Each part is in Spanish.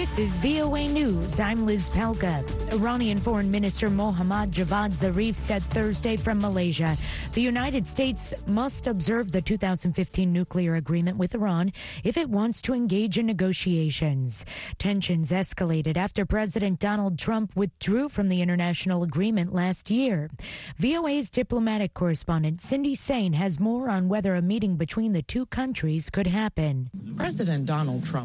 This is VOA News. I'm Liz Pelka. Iranian Foreign Minister Mohammad Javad Zarif said Thursday from Malaysia the United States must observe the 2015 nuclear agreement with Iran if it wants to engage in negotiations. Tensions escalated after President Donald Trump withdrew from the international agreement last year. VOA's diplomatic correspondent Cindy Sain has more on whether a meeting between the two countries could happen. President Donald Trump.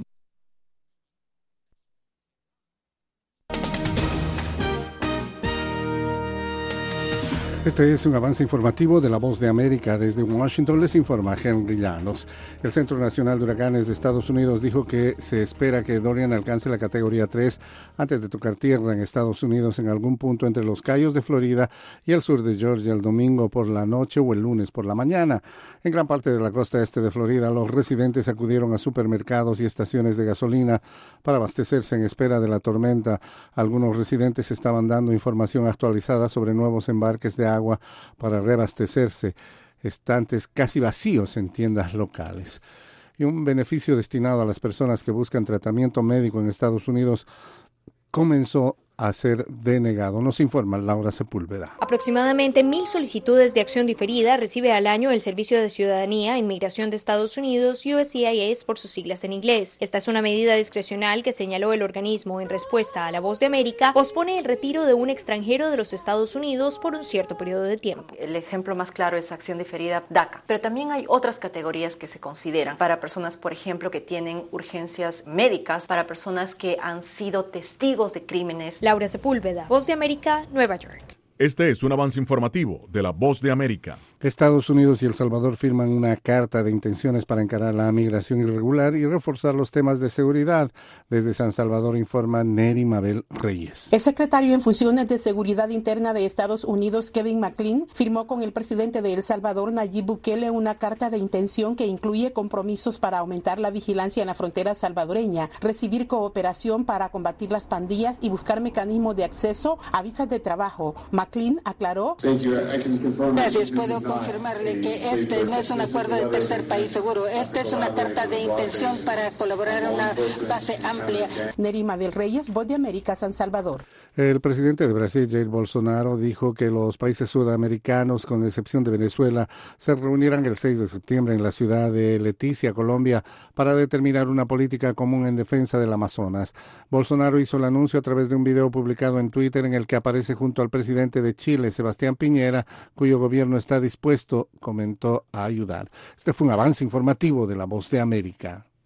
Este es un avance informativo de La Voz de América. Desde Washington les informa Henry Llanos. El Centro Nacional de Huracanes de Estados Unidos dijo que se espera que Dorian alcance la categoría 3 antes de tocar tierra en Estados Unidos en algún punto entre los Cayos de Florida y el sur de Georgia el domingo por la noche o el lunes por la mañana. En gran parte de la costa este de Florida, los residentes acudieron a supermercados y estaciones de gasolina para abastecerse en espera de la tormenta. Algunos residentes estaban dando información actualizada sobre nuevos embarques de agua para reabastecerse, estantes casi vacíos en tiendas locales. Y un beneficio destinado a las personas que buscan tratamiento médico en Estados Unidos comenzó a ser denegado. Nos informa Laura Sepúlveda. Aproximadamente 1,000 solicitudes de acción diferida recibe al año el Servicio de Ciudadanía e Inmigración de Estados Unidos, USCIS por sus siglas en inglés. Esta es una medida discrecional que señaló el organismo en respuesta a La Voz de América, pospone el retiro de un extranjero de los Estados Unidos por un cierto periodo de tiempo. El ejemplo más claro es acción diferida DACA, pero también hay otras categorías que se consideran para personas, por ejemplo, que tienen urgencias médicas, para personas que han sido testigos de crímenes. Laura Sepúlveda, Voz de América, Nueva York. Este es un avance informativo de La Voz de América. Estados Unidos y El Salvador firman una carta de intenciones para encarar la migración irregular y reforzar los temas de seguridad. Desde San Salvador informa Neri Mabel Reyes. El secretario en funciones de Seguridad Interna de Estados Unidos, Kevin McClain, firmó con el presidente de El Salvador, Nayib Bukele, una carta de intención que incluye compromisos para aumentar la vigilancia en la frontera salvadoreña, recibir cooperación para combatir las pandillas y buscar mecanismos de acceso a visas de trabajo. McClain aclaró. Gracias, puedo confirmarle que este no es un acuerdo del tercer país seguro, este es una carta de intención para colaborar en una base amplia. Neri Mabel Reyes, Voz de América, San Salvador. El presidente de Brasil, Jair Bolsonaro, dijo que los países sudamericanos, con excepción de Venezuela, se reunirán el 6 de septiembre en la ciudad de Leticia, Colombia, para determinar una política común en defensa del Amazonas. Bolsonaro hizo el anuncio a través de un video publicado en Twitter en el que aparece junto al presidente de Chile, Sebastián Piñera, cuyo gobierno está dispuesto, comentó, a ayudar. Este fue un avance informativo de La Voz de América.